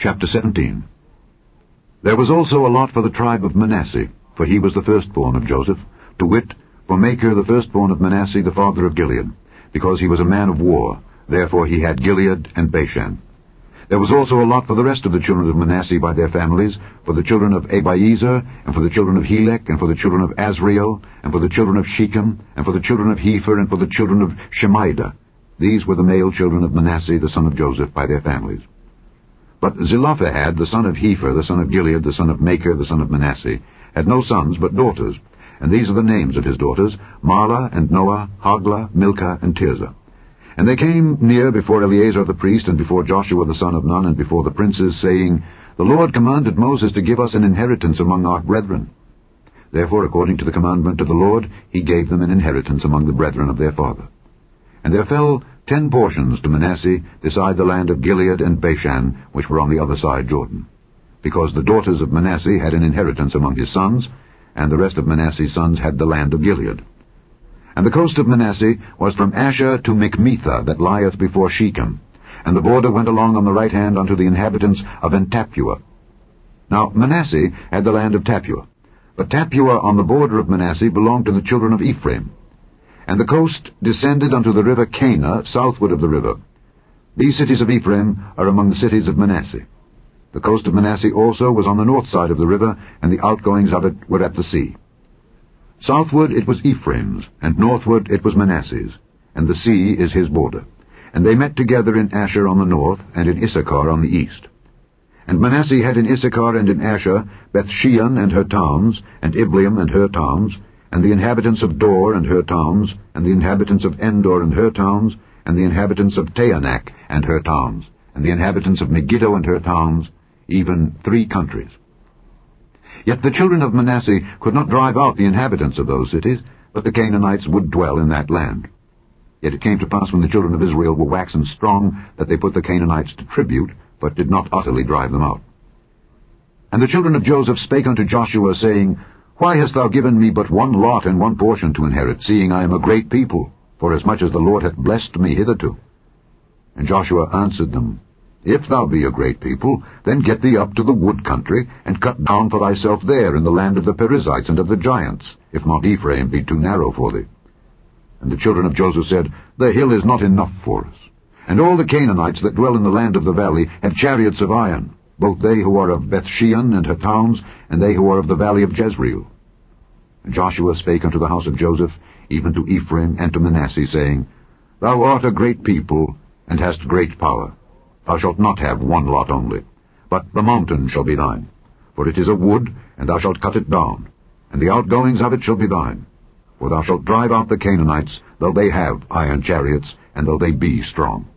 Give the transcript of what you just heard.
Chapter 17. There was also a lot for the tribe of Manasseh, for he was the firstborn of Joseph, to wit, for Machir the firstborn of Manasseh, the father of Gilead, because he was a man of war, therefore he had Gilead and Bashan. There was also a lot for the rest of the children of Manasseh by their families, for the children of Abiezer, and for the children of Helek, and for the children of Azriel, and for the children of Shechem, and for the children of Hepher, and for the children of Shemida. These were the male children of Manasseh, the son of Joseph, by their families. But Zelophehad, the son of Hepher, the son of Gilead, the son of Machir, the son of Manasseh, had no sons but daughters, and these are the names of his daughters, Mahlah and Noah, Hoglah, Milcah, and Tirzah. And they came near before Eleazar the priest, and before Joshua the son of Nun, and before the princes, saying, The Lord commanded Moses to give us an inheritance among our brethren. Therefore, according to the commandment of the Lord, he gave them an inheritance among the brethren of their father. And there fell 10 portions to Manasseh, beside the land of Gilead and Bashan, which were on the other side Jordan, because the daughters of Manasseh had an inheritance among his sons, and the rest of Manasseh's sons had the land of Gilead. And the coast of Manasseh was from Asher to Michmethah, that lieth before Shechem, and the border went along on the right hand unto the inhabitants of En-Tappuah. Now Manasseh had the land of Tappuah, but Tappuah on the border of Manasseh belonged to the children of Ephraim. And the coast descended unto the river Cana, southward of the river. These cities of Ephraim are among the cities of Manasseh. The coast of Manasseh also was on the north side of the river, and the outgoings of it were at the sea. Southward it was Ephraim's, and northward it was Manasseh's, and the sea is his border. And they met together in Asher on the north, and in Issachar on the east. And Manasseh had in Issachar and in Asher Bethshean and her towns, and Ibleam and her towns, and the inhabitants of Dor and her towns, and the inhabitants of Endor and her towns, and the inhabitants of Taanach and her towns, and the inhabitants of Megiddo and her towns, even 3 countries. Yet the children of Manasseh could not drive out the inhabitants of those cities, but the Canaanites would dwell in that land. Yet it came to pass when the children of Israel were waxen strong, that they put the Canaanites to tribute, but did not utterly drive them out. And the children of Joseph spake unto Joshua, saying, Why hast thou given me but 1 lot and 1 portion to inherit, seeing I am a great people, forasmuch as the Lord hath blessed me hitherto? And Joshua answered them, If thou be a great people, then get thee up to the wood country, and cut down for thyself there in the land of the Perizzites and of the giants, if Mount Ephraim be too narrow for thee. And the children of Joseph said, The hill is not enough for us. And all the Canaanites that dwell in the land of the valley have chariots of iron, both they who are of Bethshean and her towns, and they who are of the valley of Jezreel. And Joshua spake unto the house of Joseph, even to Ephraim and to Manasseh, saying, Thou art a great people, and hast great power. Thou shalt not have 1 lot only, but the mountain shall be thine. For it is a wood, and thou shalt cut it down, and the outgoings of it shall be thine. For thou shalt drive out the Canaanites, though they have iron chariots, and though they be strong.